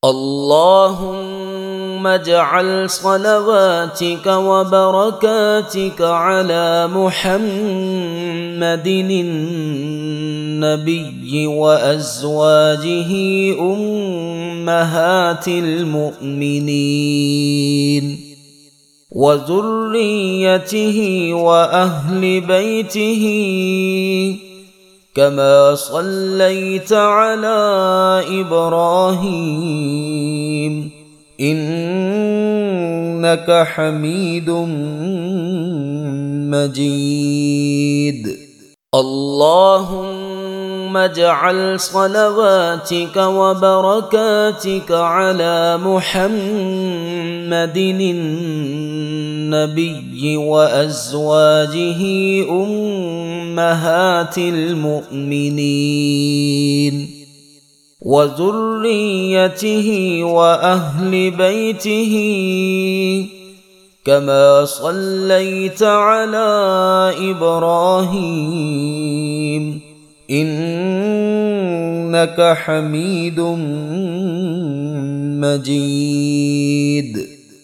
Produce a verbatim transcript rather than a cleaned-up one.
اللهم اجعل صلواتك وبركاتك على محمد النبي وأزواجه أمهات المؤمنين وذريته وأهل بيته كما صليت على إبراهيم إنك حميد مجيد. اللهم اجعل صلواتك وبركاتك على محمد النبي وأزواجه أمهات المؤمنين وذريته وأهل بيته كما صليت على إبراهيم إنك حميد مجيد.